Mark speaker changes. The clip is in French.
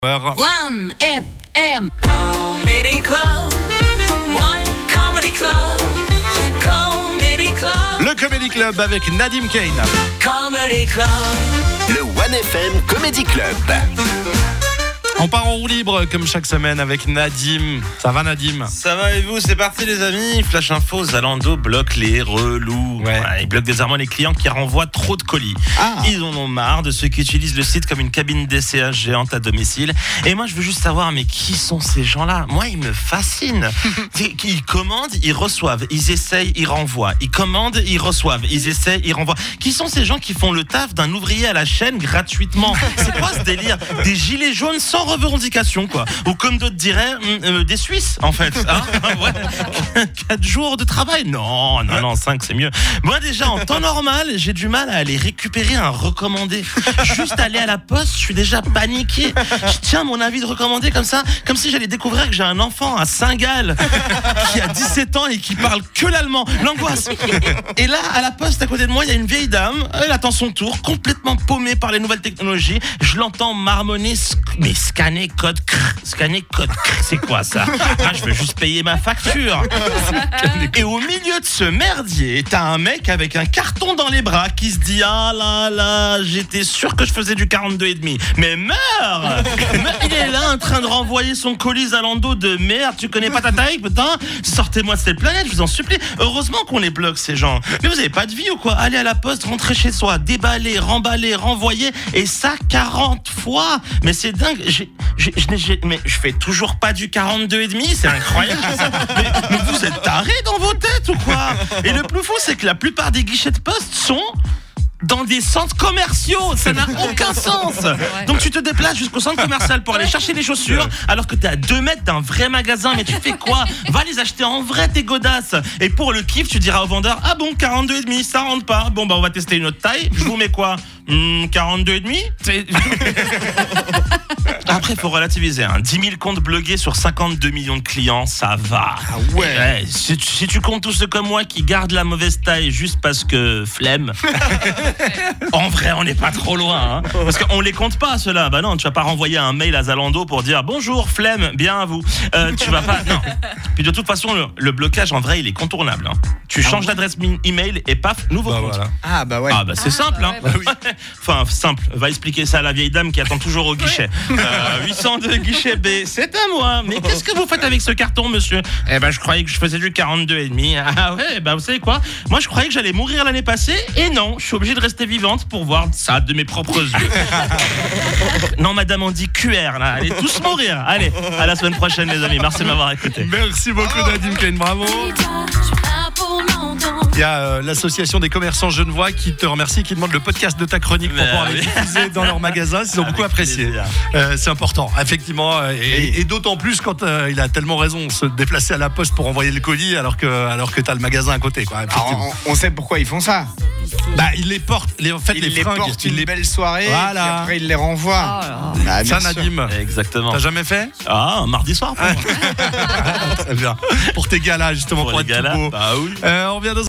Speaker 1: One FM Comedy Club. One Comedy Club. Comedy Club.
Speaker 2: Le Comedy Club avec Nadim Kane.
Speaker 1: Comedy Club.
Speaker 3: Le One FM Comedy Club.
Speaker 2: On part en roue libre comme chaque semaine avec Nadim. Ça va Nadim?
Speaker 4: Ça va et vous? C'est parti les amis. Flash Info, Zalando bloque les relous.
Speaker 2: Ouais.
Speaker 4: Ils bloquent désormais les clients qui renvoient trop de colis. Ils en ont marre de ceux qui utilisent le site comme une cabine d'essayage géante à domicile. Et moi je veux juste savoir, mais qui sont ces gens-là? Moi ils me fascinent. Ils commandent, ils reçoivent, ils essayent, ils renvoient. Ils commandent, ils reçoivent, ils essayent, ils renvoient. Qui sont ces gens qui font le taf d'un ouvrier à la chaîne gratuitement? C'est quoi ce délire? Des gilets jaunes sans revendication, quoi. Ou comme d'autres diraient, des Suisses, en fait. Hein, ouais. 4 jours de travail? Non, 5, c'est mieux. Moi, déjà, en temps normal, j'ai du mal à aller récupérer un recommandé. Juste aller à la poste, je suis déjà paniqué. Je tiens mon avis de recommandé comme ça, comme si j'allais découvrir que j'ai un enfant à Saint-Gall qui a 17 ans et qui parle que l'allemand. L'angoisse. Et là, à la poste, à côté de moi, il y a une vieille dame. Elle attend son tour, complètement paumée par les nouvelles technologies. Je l'entends marmonner, mais scanner code, c'est quoi ça? Je veux juste payer ma facture. Et au milieu de ce merdier, t'as un mec avec un carton dans les bras qui se dit: ah là là, j'étais sûr que je faisais du 42,5. Mais meurs! Il est là en train de renvoyer son colis Zalando de merde. Tu connais pas ta taille, putain? Sortez-moi de cette planète, je vous en supplie. Heureusement qu'on les bloque, ces gens. Mais vous avez pas de vie ou quoi? Allez à la poste, rentrez chez soi, déballer, remballer, renvoyer, et ça 40 fois. Mais c'est dingue. Mais je fais toujours pas du 42,5, c'est incroyable. mais vous êtes tarés dans vos têtes ou quoi? Et le plus fou, c'est que la plupart des guichets de poste sont dans des centres commerciaux. Ça n'a aucun sens. Donc tu te déplaces jusqu'au centre commercial pour aller chercher des chaussures alors que t'es à 2 mètres d'un vrai magasin. Mais tu fais quoi? Va les acheter en vrai, tes godasses. Et pour le kiff, tu diras au vendeur: ah bon, 42,5, ça rentre pas. Bon bah on va tester une autre taille. Je vous mets quoi? 42,5. Après, il faut relativiser. 10 000 comptes bloqués sur 52 millions de clients, ça va.
Speaker 2: Ah ouais.
Speaker 4: Si tu comptes tous ceux comme moi qui gardent la mauvaise taille juste parce que flemme, en vrai, on n'est pas trop loin. Hein. Parce qu'on les compte pas, ceux-là. Bah non, tu vas pas renvoyer un mail à Zalando pour dire: bonjour, flemme, bien à vous. Tu vas pas. Non. Puis de toute façon, le blocage, en vrai, il est contournable. Hein. Tu changes d'adresse email et paf, nouveau compte.
Speaker 2: Voilà.
Speaker 5: Ah bah ouais.
Speaker 4: Ah bah c'est simple. Hein.
Speaker 5: Ouais, bah oui.
Speaker 4: Enfin, simple. Va expliquer ça à la vieille dame qui attend toujours au guichet. 802 guichet B, c'est à moi. Mais qu'est-ce que vous faites avec ce carton, monsieur? Eh ben, je croyais que je faisais du 42,5. Ah ouais, bah vous savez quoi? Moi, je croyais que j'allais mourir l'année passée. Et non, je suis obligé de rester vivante pour voir ça de mes propres yeux. Non, madame, on dit QR, là. Allez tous mourir. Allez, à la semaine prochaine, les amis. Merci de m'avoir écouté.
Speaker 2: Merci beaucoup Nadim Kane, bravo. Il y a l'association des commerçants genevois qui te remercie, qui demande le podcast de ta chronique pour pouvoir les diffuser dans leur magasin. Ils ont beaucoup apprécié. C'est important, effectivement, et d'autant plus quand il a tellement raison, se déplacer à la poste pour envoyer le colis alors que t'as le magasin à côté, quoi.
Speaker 5: Alors, on sait pourquoi ils font ça.
Speaker 2: Bah, ils les portent, les fringues,
Speaker 5: portent une belle soirée,
Speaker 2: voilà.
Speaker 5: et puis après ils les renvoient.
Speaker 2: Bah, ça, Nadim.
Speaker 4: Exactement.
Speaker 2: T'as jamais fait?
Speaker 4: Ah, un mardi soir.
Speaker 2: Très bien. Pour tes galas, justement,
Speaker 4: Pour
Speaker 2: pour
Speaker 4: les
Speaker 2: être tout
Speaker 4: galas,
Speaker 2: beau.
Speaker 4: bah oui.
Speaker 2: On revient dans